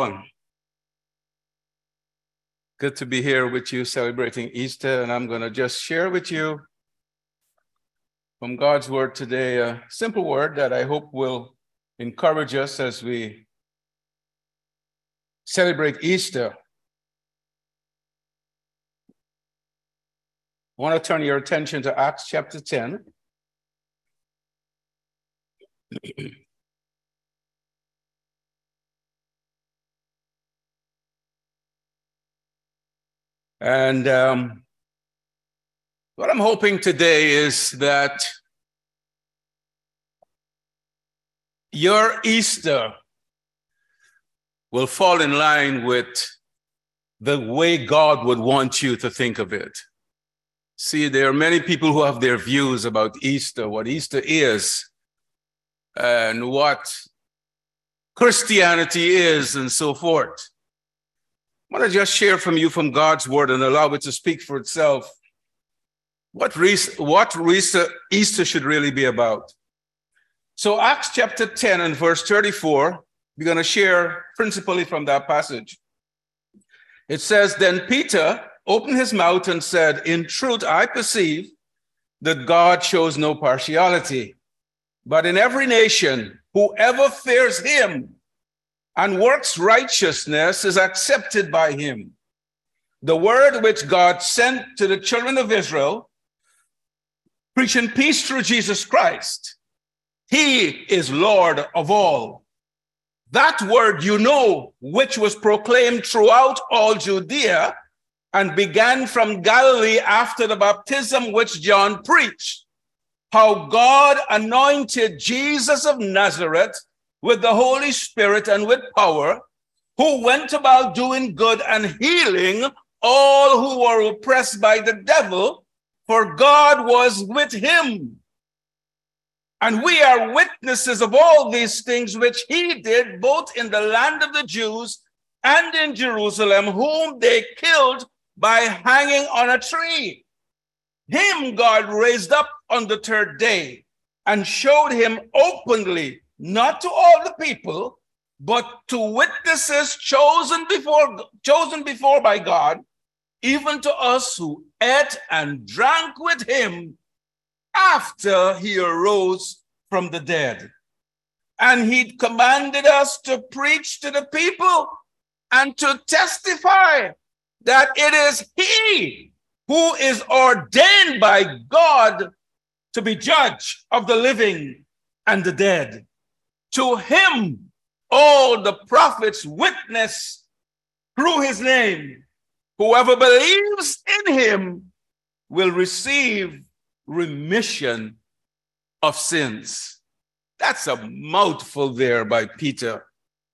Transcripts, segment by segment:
Good to be here with you celebrating Easter, and I'm going to just share with you from God's word today a simple word that I hope will encourage us as we celebrate Easter. I want to turn your attention to Acts chapter 10. And what I'm hoping today is that your Easter will fall in line with the way God would want you to think of it. See, there are many people who have their views about Easter, what Easter is, and what Christianity is, and so forth. I want to just share from you from God's word and allow it to speak for itself what Easter should really be about. So Acts chapter 10 and verse 34, we're going to share principally from that passage. It says, "Then Peter opened his mouth and said, 'In truth, I perceive that God shows no partiality, but in every nation, whoever fears him and works righteousness is accepted by him. The word which God sent to the children of Israel, preaching peace through Jesus Christ. He is Lord of all. That word you know, which was proclaimed throughout all Judea and began from Galilee after the baptism which John preached, how God anointed Jesus of Nazareth with the Holy Spirit and with power, who went about doing good and healing all who were oppressed by the devil, for God was with him. And we are witnesses of all these things which he did, both in the land of the Jews and in Jerusalem, whom they killed by hanging on a tree. Him God raised up on the third day and showed him openly, not to all the people, but to witnesses chosen before by God, even to us who ate and drank with him after he arose from the dead. And he commanded us to preach to the people and to testify that it is he who is ordained by God to be judge of the living and the dead. To him, all the prophets witness through his name. Whoever believes in him will receive remission of sins." That's a mouthful there by Peter.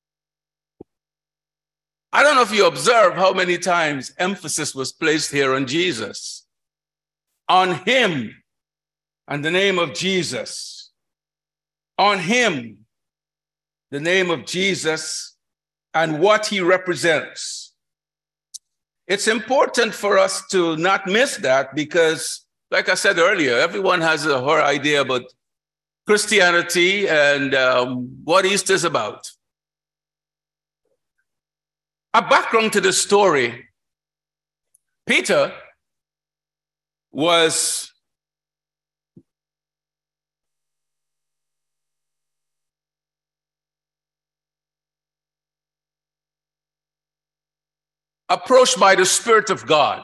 I don't know if you observe how many times emphasis was placed here on Jesus, on him and the name of Jesus, on him, the name of Jesus, and what he represents. It's important for us to not miss that because, like I said earlier, everyone has her idea about Christianity and what Easter is about. A background to this story: Peter was approached by the Spirit of God.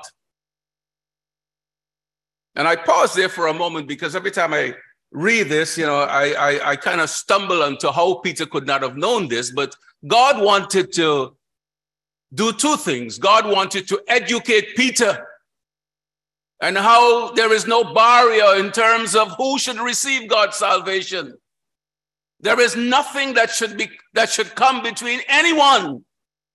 And I pause there for a moment because every time I read this, I kind of stumble onto how Peter could not have known this, but God wanted to do two things. God wanted to educate Peter and how there is no barrier in terms of who should receive God's salvation. There is nothing that should come between anyone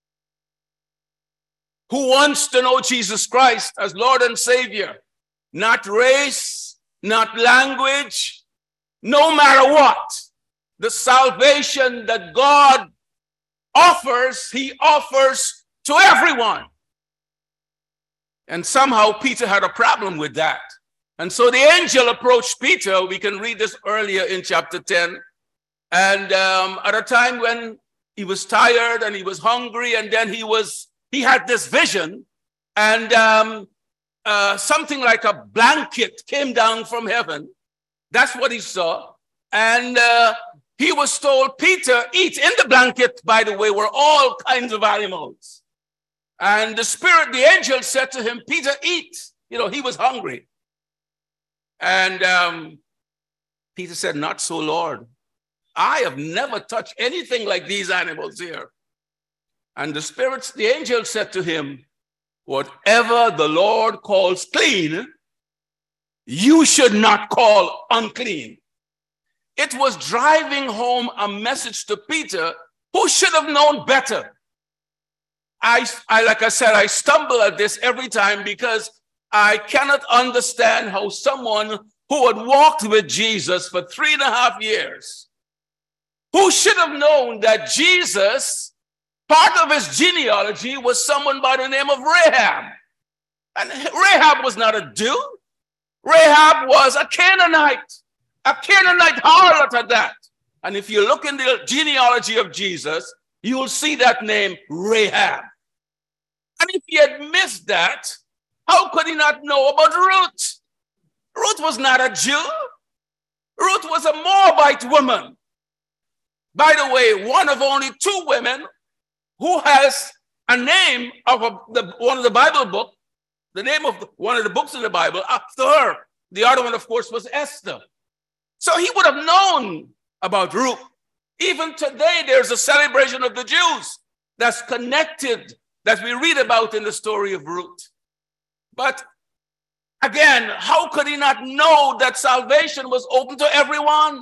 who wants to know Jesus Christ as Lord and Savior. Not race, not language, no matter what. The salvation that God offers, he offers to everyone. And somehow Peter had a problem with that. And so the angel approached Peter. We can read this earlier in chapter 10. And at a time when he was tired and he was hungry, and then he had this vision, and something like a blanket came down from heaven. That's what he saw. And he was told, Peter, eat. In the blanket, by the way, were all kinds of animals. And the angel said to him, Peter, eat. You know, he was hungry. And Peter said, not so, Lord. I have never touched anything like these animals here. And the angel said to him, whatever the Lord calls clean, you should not call unclean. It was driving home a message to Peter, who should have known better. Like I said, I stumble at this every time because I cannot understand how someone who had walked with Jesus for 3.5 years, who should have known that Jesus, part of his genealogy was someone by the name of Rahab. And Rahab was not a Jew. Rahab was a Canaanite harlot at that. And if you look in the genealogy of Jesus, you will see that name, Rahab. And if he had missed that, how could he not know about Ruth? Ruth was not a Jew. Ruth was a Moabite woman. By the way, one of only 2 women who has a name of one of the Bible book, the name of one of the books in the Bible after her. The other one, of course, was Esther. So he would have known about Ruth. Even today, there's a celebration of the Jews that's connected, that we read about in the story of Ruth. But again, how could he not know that salvation was open to everyone?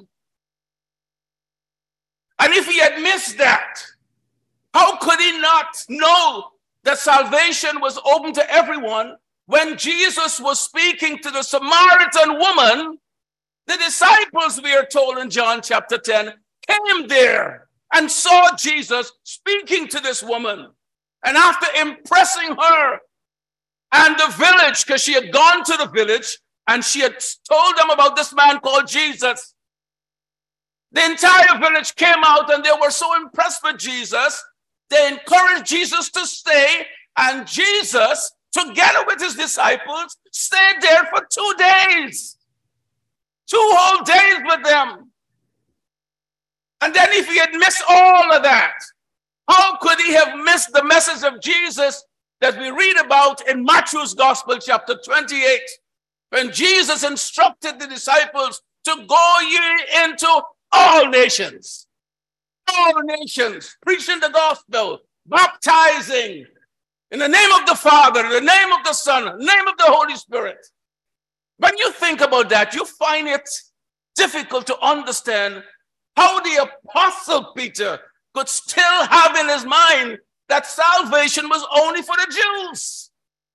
And if he had missed that, how could he not know that salvation was open to everyone when Jesus was speaking to the Samaritan woman? The disciples, we are told in John chapter 10, came there and saw Jesus speaking to this woman. And after impressing her and the village, because she had gone to the village and she had told them about this man called Jesus, the entire village came out and they were so impressed with Jesus, they encouraged Jesus to stay, and Jesus, together with his disciples, stayed there for 2 days. 2 whole days with them. And then if he had missed all of that, how could he have missed the message of Jesus that we read about in Matthew's Gospel, chapter 28, when Jesus instructed the disciples to go ye into all nations, preaching the gospel, baptizing in the name of the Father, in the name of the Son, in the name of the Holy Spirit. When you think about that, you find it difficult to understand how the Apostle Peter could still have in his mind that salvation was only for the Jews.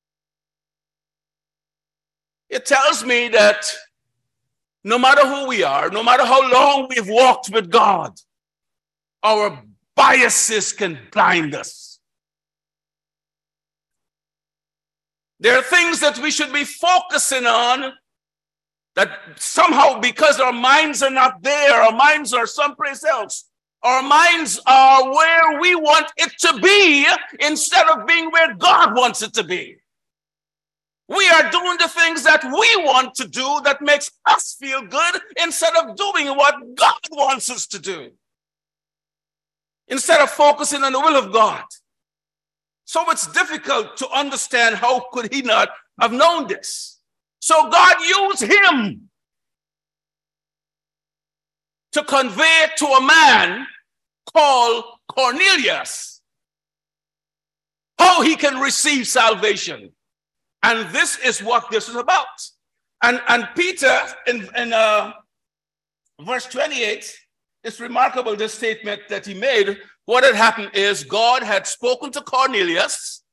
It tells me that no matter who we are, no matter how long we've walked with God, our biases can blind us. There are things that we should be focusing on that somehow, because our minds are not there, our minds are someplace else. Our minds are where we want it to be instead of being where God wants it to be. We are doing the things that we want to do that makes us feel good instead of doing what God wants us to do. Instead of focusing on the will of God. So it's difficult to understand how could he not have known this. So God used him to convey to a man called Cornelius how he can receive salvation. And this is what this is about. And Peter, in verse 28, it's remarkable, this statement that he made. What had happened is God had spoken to Cornelius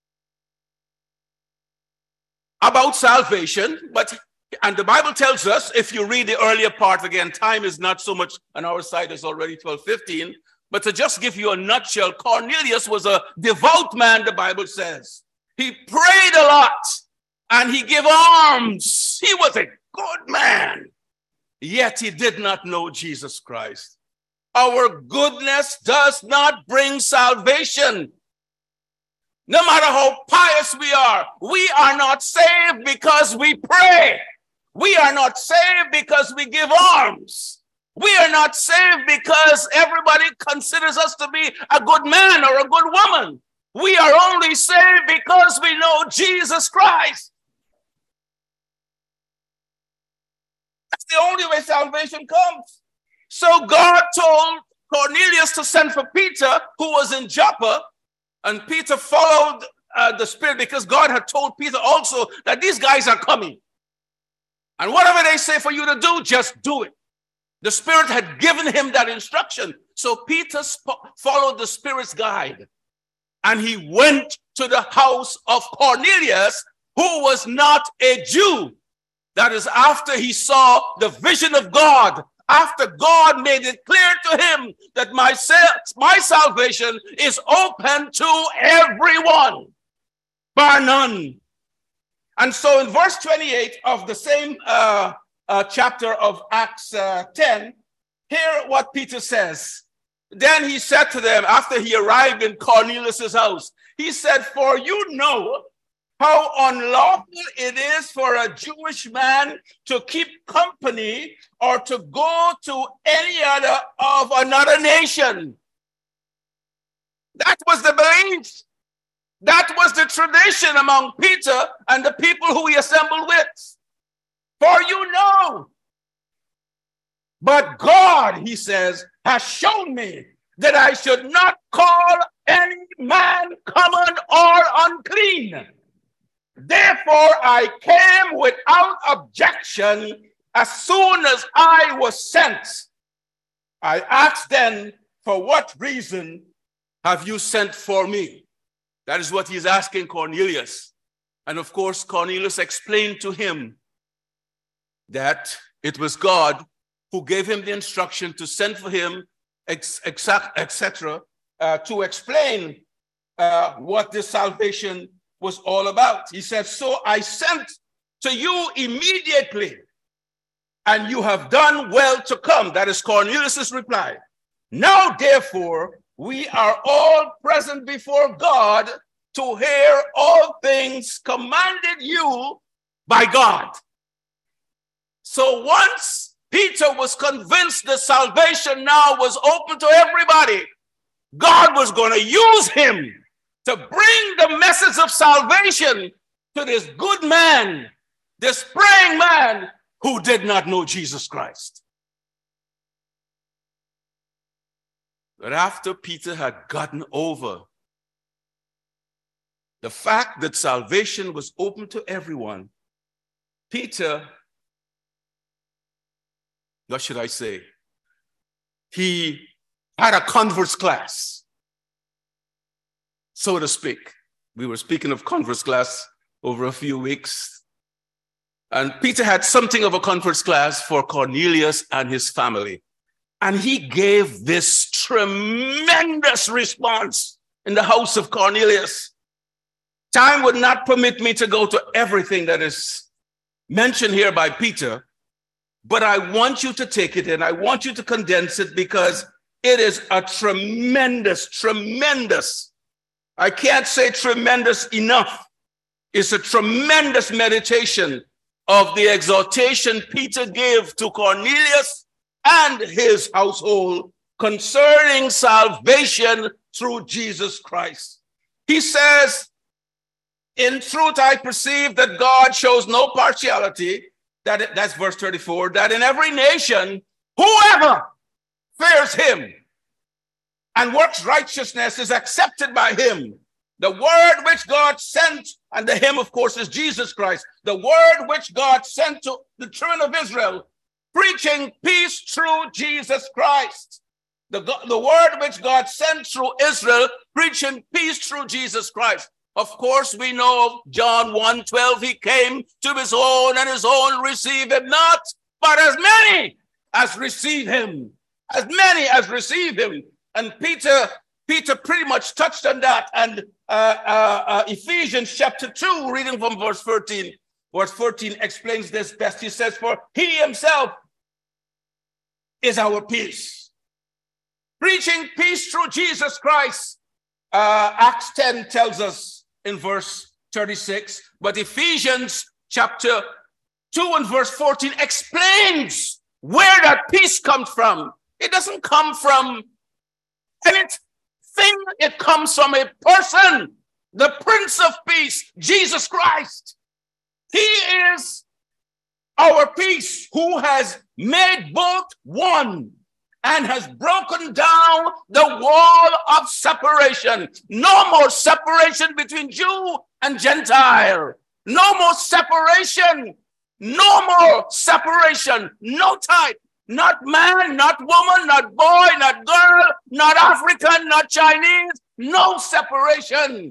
about salvation, and the Bible tells us, if you read the earlier part, again, time is not so much on our side, it's already 12:15, but to just give you a nutshell, Cornelius was a devout man, the Bible says. He prayed a lot, and he gave alms. He was a good man, yet he did not know Jesus Christ. our goodness does not bring salvation. No matter how pious we are not saved because we pray. We are not saved because we give alms. We are not saved because everybody considers us to be a good man or a good woman. We are only saved because we know Jesus Christ. That's the only way salvation comes. So God told Cornelius to send for Peter, who was in Joppa, and Peter followed the Spirit because God had told Peter also that these guys are coming. And whatever they say for you to do, just do it. The Spirit had given him that instruction. So Peter followed the Spirit's guide. And he went to the house of Cornelius, who was not a Jew. That is after he saw the vision of God, after God made it clear to him that my salvation is open to everyone, bar none. And so in verse 28 of the same chapter of Acts 10, hear what Peter says. Then he said to them, after he arrived in Cornelius' house, he said, "For you know how unlawful it is for a Jewish man to keep company or to go to any other of another nation." That was the belief. That was the tradition among Peter and the people who he assembled with. For you know. But God, he says, has shown me that I should not call any man common or unclean. Therefore, I came without objection as soon as I was sent. I asked then, "For what reason have you sent for me?" That is what he's asking Cornelius. And of course, Cornelius explained to him that it was God who gave him the instruction to send for him, etc., to explain what this salvation was all about. He said, "So I sent to you immediately, and you have done well to come." That is Cornelius' reply. "Now, therefore, we are all present before God to hear all things commanded you by God." So once Peter was convinced that salvation now was open to everybody, God was going to use him to bring the message of salvation to this good man, this praying man who did not know Jesus Christ. But after Peter had gotten over the fact that salvation was open to everyone, Peter, what should I say? He had a converse class, so to speak. We were speaking of converse class over a few weeks. And Peter had something of a converse class for Cornelius and his family. And he gave this tremendous response in the house of Cornelius. Time would not permit me to go to everything that is mentioned here by Peter, but I want you to take it in. I want you to condense it because it is a tremendous, I can't say tremendous enough. It's a tremendous meditation of the exhortation Peter gave to Cornelius and his household concerning salvation through Jesus Christ. He says, "In truth, I perceive that God shows no partiality," that's verse 34, "that in every nation, whoever fears him and works righteousness is accepted by him. The word which God sent," and the him, of course, is Jesus Christ, "the word which God sent to the children of Israel, preaching peace through Jesus Christ." The word which God sent through Israel, preaching peace through Jesus Christ. Of course, we know John 1:12, he came to his own and his own received him not, but as many as receive him. As many as receive him. And Peter pretty much touched on that. And Ephesians chapter 2, reading from verse 14. Verse 14 explains this best. He says, "For he himself is our peace, preaching peace through Jesus Christ. Acts 10 tells us in verse 36, but Ephesians chapter 2 and verse 14 explains where that peace comes from. It doesn't come from anything. It comes from a person, the Prince of Peace, Jesus Christ. He is our peace, who has made both one and has broken down the wall of separation. No more separation between Jew and Gentile. No more separation. No more separation. No type. Not man, not woman, not boy, not girl, not African, not Chinese. No separation.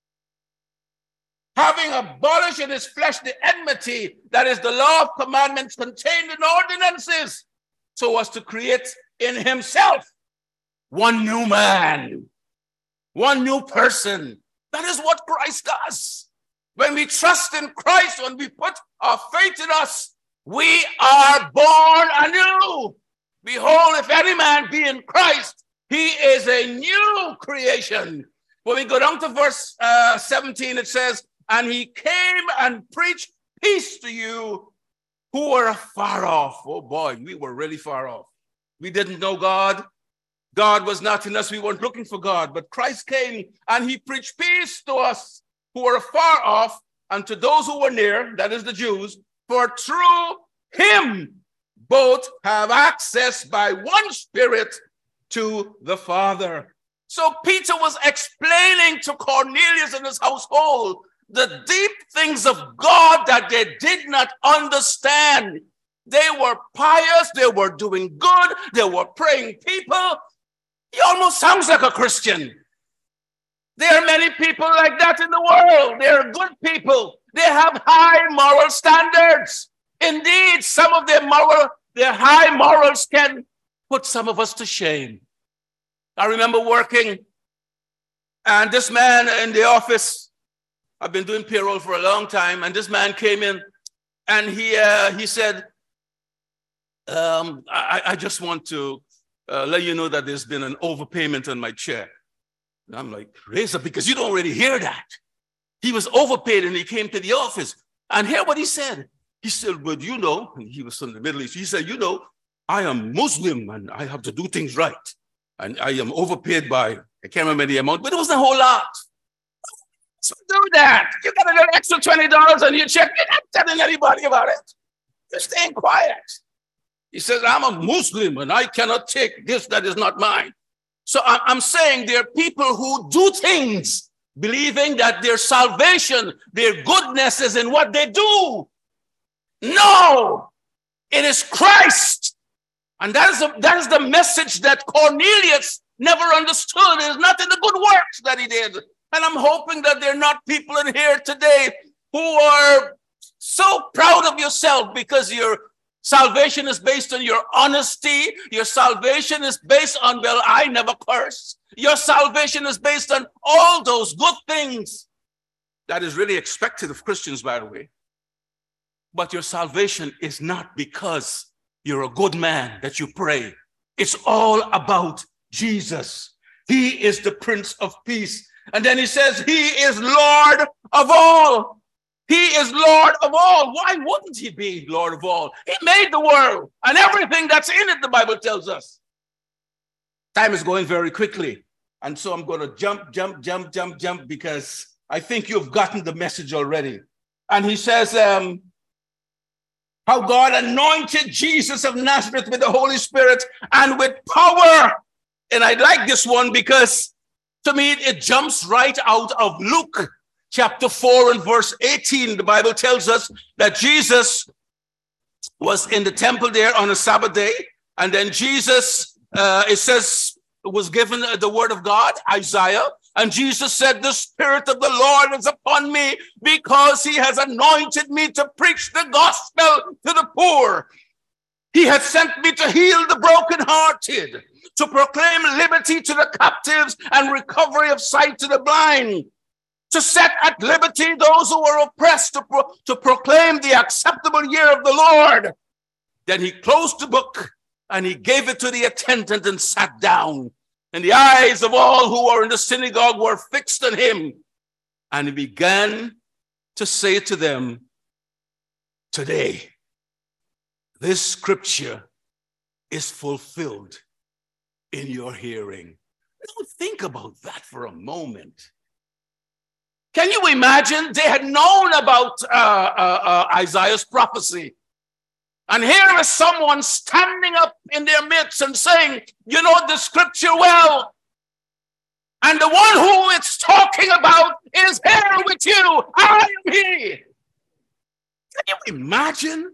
Having abolished in his flesh the enmity, that is the law of commandments contained in ordinances, so as to create in himself one new man, one new person. That is what Christ does. When we trust in Christ, when we put our faith in us, we are born anew. Behold, if any man be in Christ, he is a new creation. When we go down to verse 17, it says, and he came and preached peace to you who were far off. Oh boy, we were really far off. We didn't know God. God was not in us. We weren't looking for God. But Christ came and he preached peace to us who were far off and to those who were near, that is the Jews, for through him both have access by one Spirit to the Father. So Peter was explaining to Cornelius and his household the deep things of God that they did not understand. They were pious, they were doing good, they were praying people. He almost sounds like a Christian. There are many people like that in the world. They are good people. They have high moral standards. Indeed, some of their high morals can put some of us to shame. I remember working, and this man in the office, I've been doing payroll for a long time, and this man came in, and he said, I just want to let you know that there's been an overpayment on my check. And I'm like, raise up, because you don't really hear that. He was overpaid, and he came to the office. And hear what he said. He said, but you know, and he was from the Middle East. He said, you know, I am Muslim, and I have to do things right. And I am overpaid by, I can't remember the amount, but it wasn't a whole lot. So do that. You got an extra $20 on your check. You're not telling anybody about it. You're staying quiet. He says, I'm a Muslim and I cannot take this that is not mine. So I'm saying there are people who do things believing that their salvation, their goodness is in what they do. No, it is Christ. And that is the message that Cornelius never understood. It is not in the good works that he did. And I'm hoping that there are not people in here today who are so proud of yourself because your salvation is based on your honesty. Your salvation is based on, well, I never curse. Your salvation is based on all those good things. That is really expected of Christians, by the way. But your salvation is not because you're a good man that you pray. It's all about Jesus. He is the Prince of Peace. And then he says, he is Lord of all. He is Lord of all. Why wouldn't he be Lord of all? He made the world and everything that's in it, the Bible tells us. Time is going very quickly. And so I'm going to jump, because I think you've gotten the message already. And he says, how God anointed Jesus of Nazareth with the Holy Spirit and with power. And I like this one because to me, it jumps right out of Luke chapter 4 and verse 18. The Bible tells us that Jesus was in the temple there on a Sabbath day. And then Jesus, it says, was given the word of God, Isaiah. And Jesus said, the Spirit of the Lord is upon me because he has anointed me to preach the gospel to the poor. He has sent me to heal the brokenhearted, to proclaim liberty to the captives and recovery of sight to the blind, to set at liberty those who are oppressed, to proclaim the acceptable year of the Lord. Then he closed the book and he gave it to the attendant and sat down. And the eyes of all who were in the synagogue were fixed on him. And he began to say to them, today, this scripture is fulfilled in your hearing. Don't think about that for a moment. Can you imagine? They had known about Isaiah's prophecy. And here is someone standing up in their midst and saying, you know the scripture well. And the one who it's talking about is here with you. I am he. Can you imagine?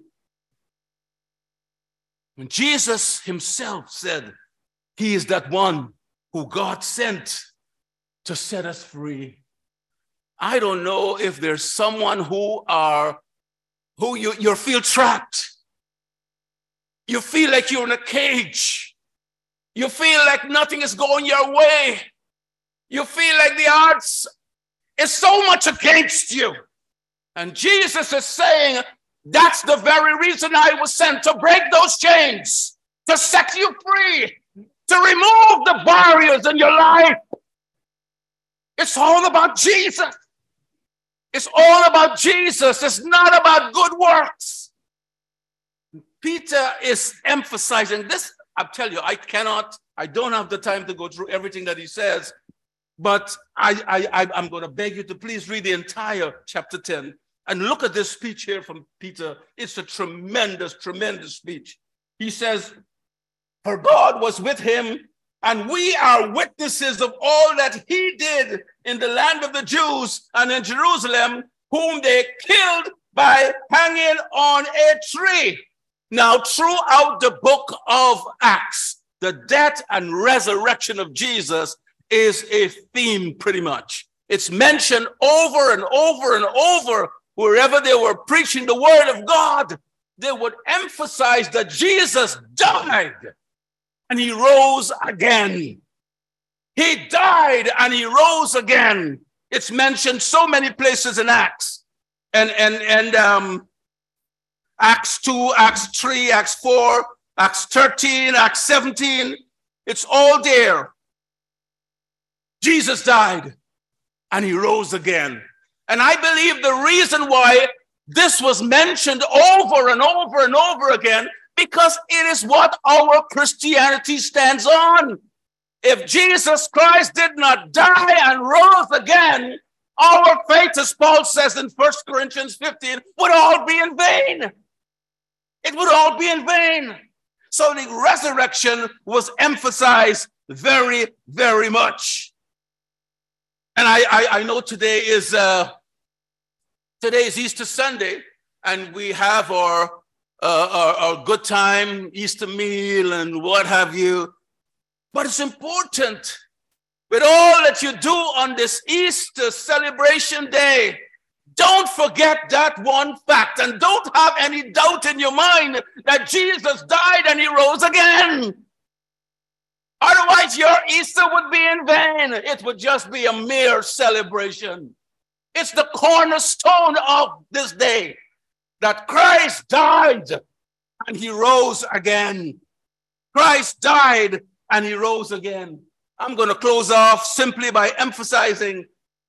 When Jesus himself said, he is that one who God sent to set us free. I don't know if there's someone who you feel trapped. You feel like you're in a cage. You feel like nothing is going your way. You feel like the odds is so much against you. And Jesus is saying, that's the very reason I was sent, to break those chains, to set you free, to remove the barriers in your life. It's all about Jesus. It's all about Jesus. It's not about good works. Peter is emphasizing this. I'll tell you, I don't have the time to go through everything that he says, but I'm going to beg you to please read the entire chapter 10 and look at this speech here from Peter. It's a tremendous, tremendous speech. He says, for God was with him, and we are witnesses of all that he did in the land of the Jews and in Jerusalem, whom they killed by hanging on a tree. Now, throughout the book of Acts, the death and resurrection of Jesus is a theme pretty much. It's mentioned over and over and over. Wherever they were preaching the word of God, they would emphasize that Jesus died and he rose again. He died and he rose again. It's mentioned so many places in Acts. And Acts 2, Acts 3, Acts 4, Acts 13, Acts 17. It's all there. Jesus died and he rose again. And I believe the reason why this was mentioned over and over and over again, because it is what our Christianity stands on. If Jesus Christ did not die and rose again, our faith, as Paul says in 1 Corinthians 15, would all be in vain. It would all be in vain. So the resurrection was emphasized very, very much. And I know today is Easter Sunday, and we have our good time, Easter meal and what have you. But it's important, with all that you do on this Easter celebration day, don't forget that one fact, and don't have any doubt in your mind that Jesus died and he rose again. Otherwise, your Easter would be in vain. It would just be a mere celebration. It's the cornerstone of this day, that Christ died and he rose again. Christ died and he rose again. I'm going to close off simply by emphasizing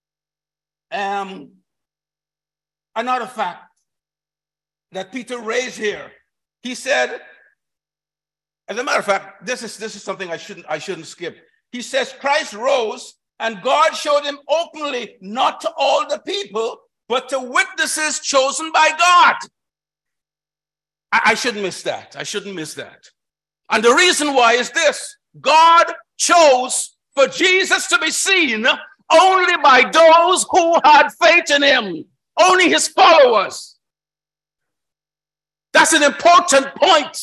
another fact that Peter raised here. He said, as a matter of fact, this is something I shouldn't skip. He says Christ rose and God showed him openly, not to all the people, but to witnesses chosen by God. I shouldn't miss that. I shouldn't miss that. And the reason why is this: God chose for Jesus to be seen only by those who had faith in him, only his followers. That's an important point.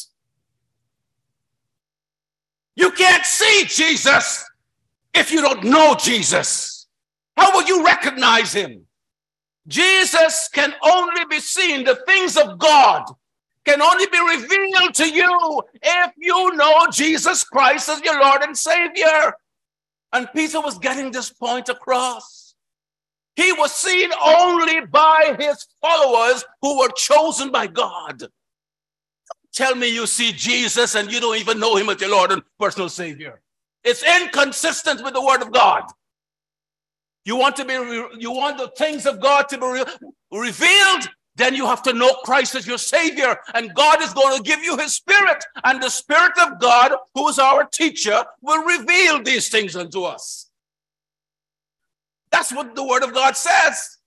You can't see Jesus if you don't know Jesus. How will you recognize him? Jesus can only be seen, the things of God can only be revealed to you if you know Jesus Christ as your Lord and Savior. And Peter was getting this point across. He was seen only by his followers who were chosen by God. Tell me you see Jesus and you don't even know him as your Lord and personal Savior. It's inconsistent with the word of God. You want the things of God to be revealed, then you have to know Christ as your Savior. And God is going to give you his Spirit. And the Spirit of God, who is our teacher, will reveal these things unto us. That's what the word of God says.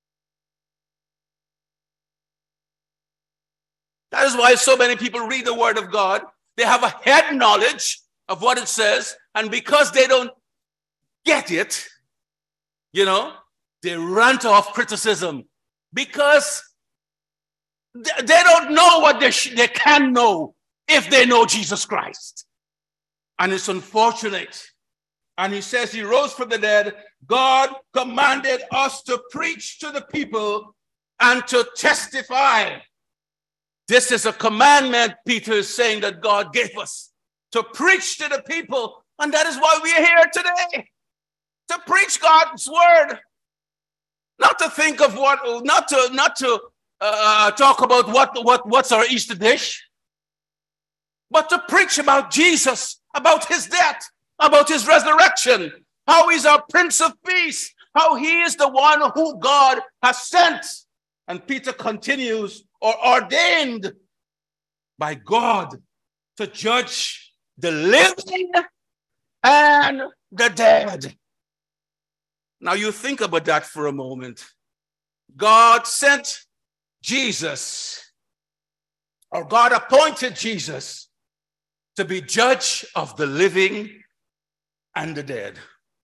That is why so many people read the word of God. They have a head knowledge of what it says. And because they don't get it, they rant off criticism. Because they don't know what they can know if they know Jesus Christ. And it's unfortunate. And he says he rose from the dead. God commanded us to preach to the people and to testify. This is a commandment Peter is saying that God gave us, to preach to the people. And that is why we are here today, to preach God's word. Not to think of not to talk about what's our Easter dish, but to preach about Jesus, about his death, about his resurrection, how he's our Prince of Peace, how he is the one who God has sent. And Peter continues, or ordained by God to judge the living and the dead. Now you think about that for a moment. God sent Jesus, or God appointed Jesus to be judge of the living and the dead.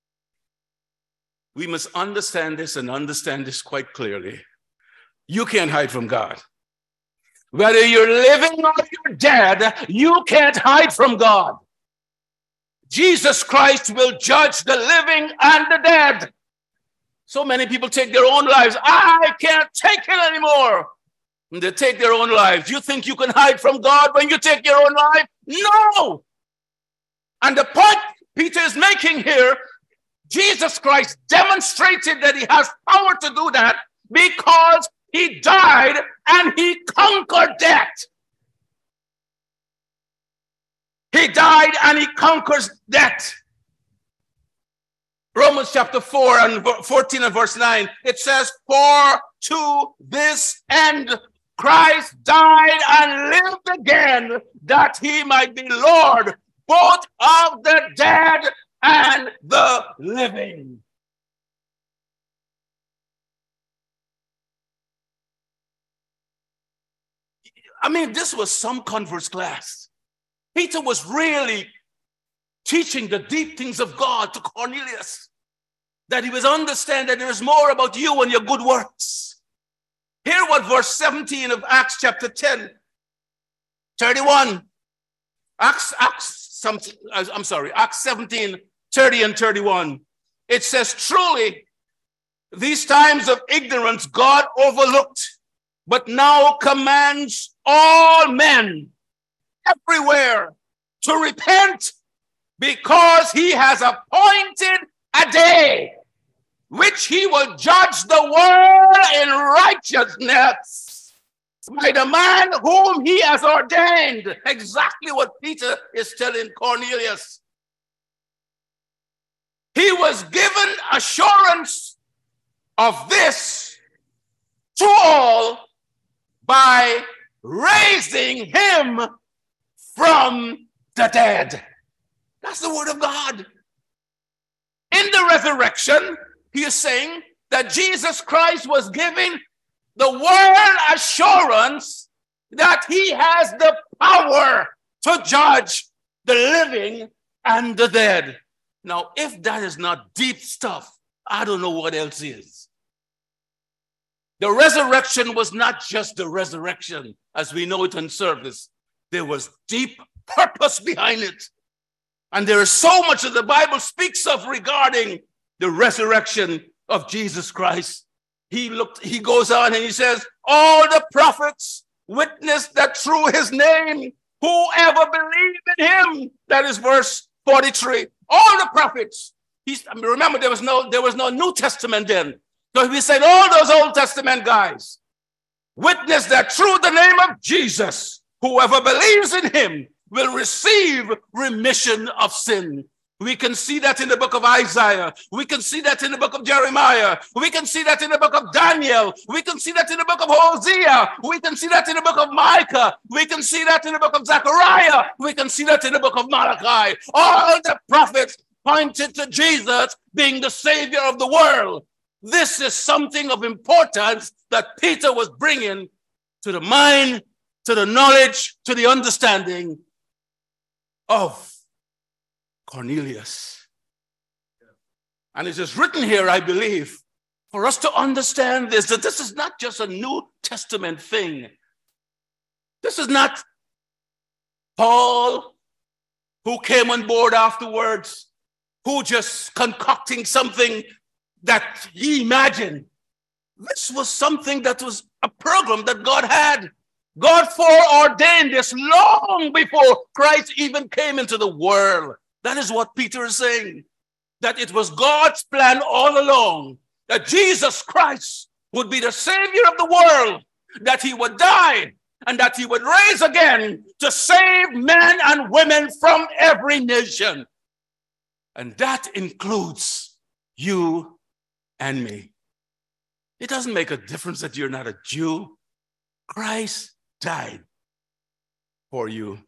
We must understand this and understand this quite clearly. You can't hide from God. Whether you're living or you're dead, you can't hide from God. Jesus Christ will judge the living and the dead. So many people take their own lives. I can't take it anymore. And they take their own lives. You think you can hide from God when you take your own life? No. And the point Peter is making here, Jesus Christ demonstrated that he has power to do that because he died and he conquered death. He died and he conquers death. Romans chapter 4 and 14 and verse 9, it says, for to this end Christ died and lived again, that he might be Lord, both of the dead and the living. I mean, this was some converse class. Peter was really teaching the deep things of God to Cornelius, that he was understanding that there is more about you and your good works. Hear what verse 17 of Acts chapter 10, 31. Acts 17, 30 and 31. It says, truly, these times of ignorance God overlooked, but now commands all men everywhere to repent, because he has appointed a day which he will judge the world in righteousness by the man whom he has ordained. Exactly what Peter is telling Cornelius. He was given assurance of this to all by raising him from the dead. That's the word of God. In the resurrection, he is saying that Jesus Christ was giving the world assurance that he has the power to judge the living and the dead. Now, if that is not deep stuff, I don't know what else is. The resurrection was not just the resurrection as we know it in service. There was deep purpose behind it. And there is so much that the Bible speaks of regarding the resurrection of Jesus Christ. He goes on and he says, all the prophets witnessed that through his name, whoever believed in him, that is verse 43. All the prophets. Remember, there was no New Testament then. So we said all those Old Testament guys witness that through the name of Jesus, whoever believes in him will receive remission of sin. We can see that in the book of Isaiah. We can see that in the book of Jeremiah. We can see that in the book of Daniel. We can see that in the book of Hosea. We can see that in the book of Micah. We can see that in the book of Zechariah. We can see that in the book of Malachi. All the prophets pointed to Jesus being the Savior of the world. This is something of importance that Peter was bringing to the mind, to the knowledge, to the understanding of Cornelius. And it is written here, I believe, for us to understand this, that this is not just a New Testament thing. This is not Paul, who came on board afterwards, who just concocting something that he imagined. This was something that was a program that God had. God foreordained this long before Christ even came into the world. That is what Peter is saying, that it was God's plan all along, that Jesus Christ would be the Savior of the world, that he would die, and that he would rise again to save men and women from every nation. And that includes you and me. It doesn't make a difference that you're not a Jew. Christ died for you.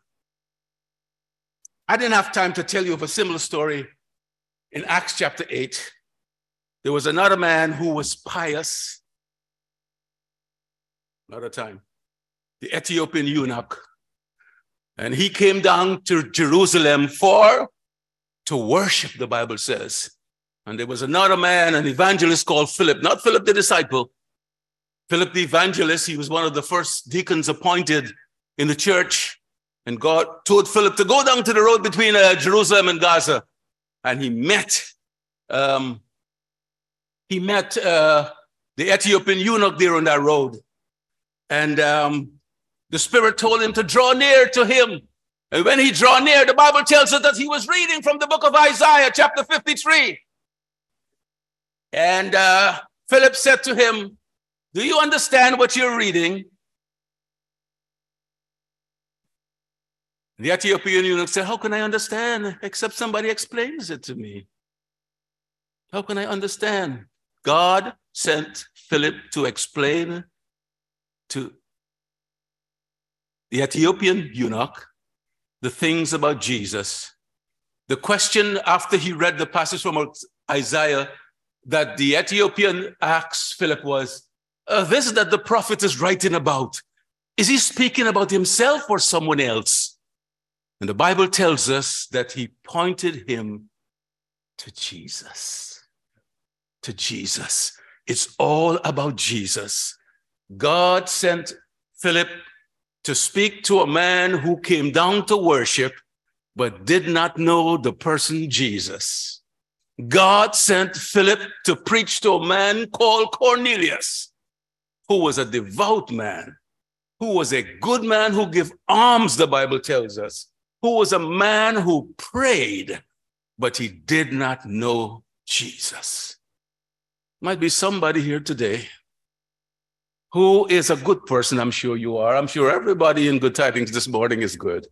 I didn't have time to tell you of a similar story. In Acts chapter 8, there was another man who was pious. Another time. The Ethiopian eunuch. And he came down to Jerusalem to worship, the Bible says. And there was another man, an evangelist called Philip, not Philip the disciple. Philip the evangelist, he was one of the first deacons appointed in the church. And God told Philip to go down to the road between Jerusalem and Gaza. And he met the Ethiopian eunuch there on that road. And the Spirit told him to draw near to him. And when he drew near, the Bible tells us that he was reading from the book of Isaiah, chapter 53. And Philip said to him, "Do you understand what you're reading?" The Ethiopian eunuch said, "How can I understand except somebody explains it to me? How can I understand?" God sent Philip to explain to the Ethiopian eunuch the things about Jesus. The question after he read the passage from Isaiah that the Ethiopian asked Philip was, this that the prophet is writing about, is he speaking about himself or someone else? And the Bible tells us that he pointed him to Jesus. To Jesus. It's all about Jesus. God sent Philip to speak to a man who came down to worship, but did not know the person Jesus. God sent Philip to preach to a man called Cornelius, who was a devout man, who was a good man who gave alms, the Bible tells us, who was a man who prayed, but he did not know Jesus. Might be somebody here today who is a good person. I'm sure you are. I'm sure everybody in Good Tidings this morning is good.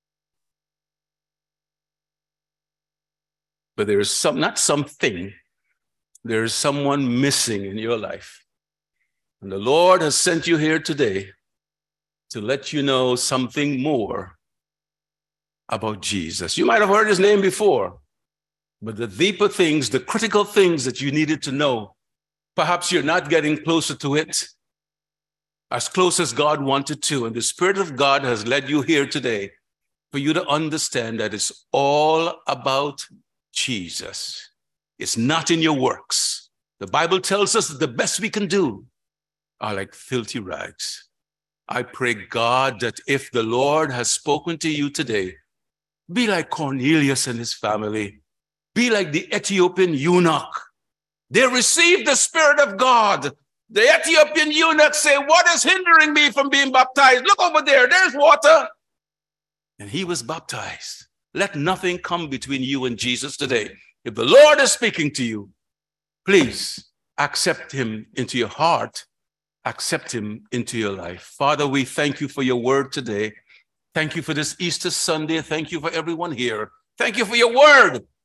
But there is not something, there is someone missing in your life. And the Lord has sent you here today to let you know something more about Jesus. You might have heard his name before, but the deeper things, the critical things that you needed to know, perhaps you're not getting closer to it, as close as God wanted to. And the Spirit of God has led you here today for you to understand that it's all about Jesus. It's not in your works. The Bible tells us that the best we can do are like filthy rags. I pray, God, that if the Lord has spoken to you today, be like Cornelius and his family. Be like the Ethiopian eunuch. They received the Spirit of God. The Ethiopian eunuch say, "What is hindering me from being baptized? Look over there, there's water." And he was baptized. Let nothing come between you and Jesus today. If the Lord is speaking to you, please accept him into your heart. Accept him into your life. Father, we thank you for your word today. Thank you for this Easter Sunday. Thank you for everyone here. Thank you for your word.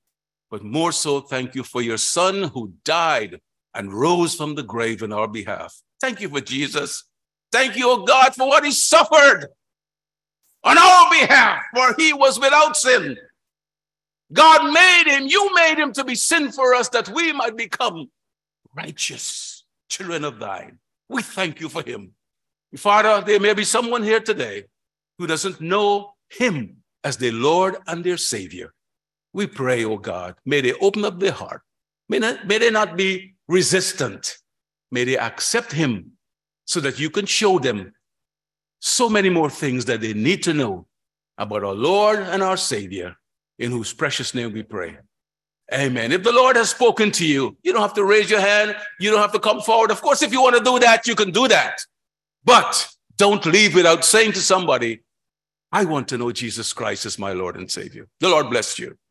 but more so, thank you for your Son who died and rose from the grave in our behalf. Thank you for Jesus. Thank you, O God, for what he suffered on our behalf, for he was without sin. God made him, you made him to be sin for us, that we might become righteous children of thine. We thank you for him. Father, there may be someone here today who doesn't know him as their Lord and their Savior. We pray, oh God, may they open up their heart. May they not be resistant. May they accept him so that you can show them so many more things that they need to know about our Lord and our Savior, in whose precious name we pray. Amen. If the Lord has spoken to you, you don't have to raise your hand. You don't have to come forward. Of course, if you want to do that, you can do that. But don't leave without saying to somebody, I want to know Jesus Christ as my Lord and Savior. The Lord bless you.